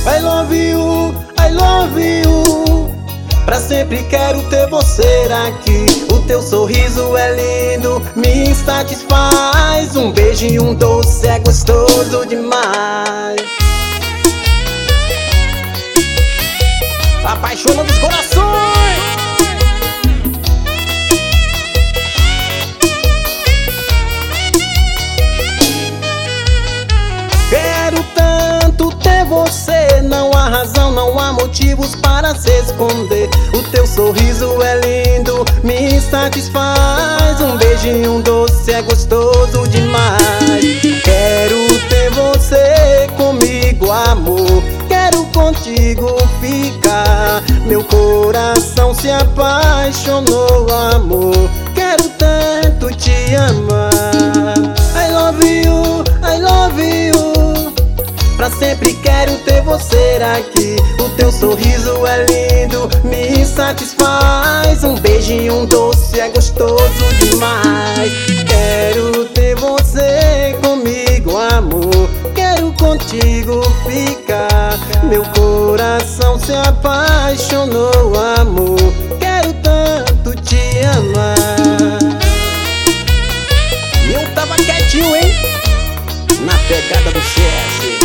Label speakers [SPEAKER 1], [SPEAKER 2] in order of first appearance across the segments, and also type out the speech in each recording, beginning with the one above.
[SPEAKER 1] I love you, I love you. Pra sempre quero ter você aqui. O teu sorriso é lindo, me satisfaz. Um beijo e um doce é gostoso demais. Apaixona dos corações. Quero tanto ter você, não há razão, não há motivos para se esconder. O teu sorriso é lindo, me satisfaz. Um beijo e um doce é gostoso demais. Quero ter você comigo, amor. Quero contigo ficar. Meu coração se apaixonou, amor. Quero tanto te amar. I love you, I love you. Pra sempre quero ter você aqui. O teu sorriso é lindo, me satisfaz. Um beijo e um doce é gostoso demais. Quero ter você comigo, amor. Quero contigo ficar. Meu coração se apaixonou, amor. Quero tanto te amar. E eu tava quietinho, hein? Na pegada do CS.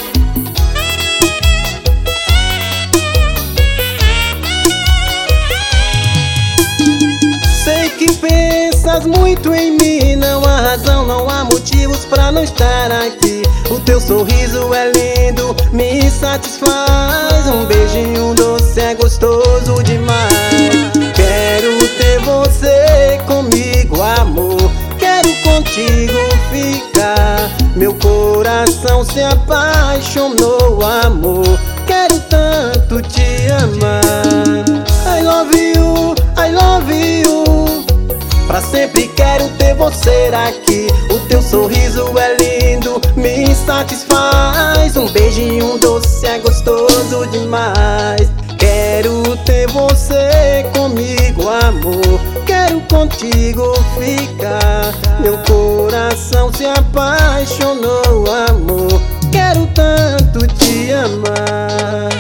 [SPEAKER 1] Sei que pensas muito em mim, não há razão, não há motivos pra não estar aqui. O teu sorriso é lindo, me satisfaz. Um beijo e um doce é gostoso demais. Quero ter você comigo, amor. Quero contigo ficar. Meu coração se apaixonou, amor. Quero tanto te amar. I love you, I love you. Pra sempre quero ter você aqui. O teu sorriso é lindo, me satisfaz. Um beijo e um doce é gostoso demais. Quero ter você comigo, amor. Quero contigo ficar. Meu coração se apaixonou, amor. Quero tanto te amar.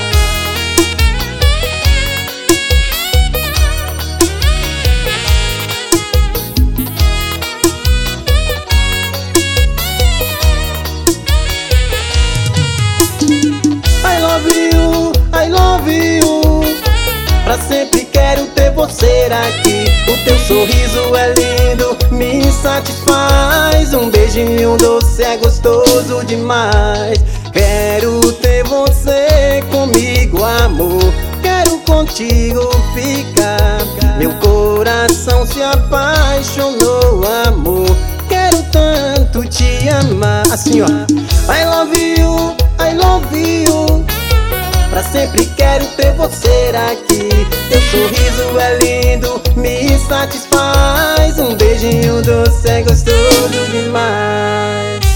[SPEAKER 1] I love you, I love you. Pra sempre quero ter você aqui. O teu sorriso é lindo, me satisfaz. Um beijo e um doce é gostoso demais. Quero ter você comigo, amor. Quero contigo ficar. Meu coração se apaixonou, amor. Quero tanto te amar. Assim, ó. I love you, I love you. Pra sempre quero ter você aqui. Teu sorriso é lindo, me satisfaz. Um beijo e um doce é gostoso demais.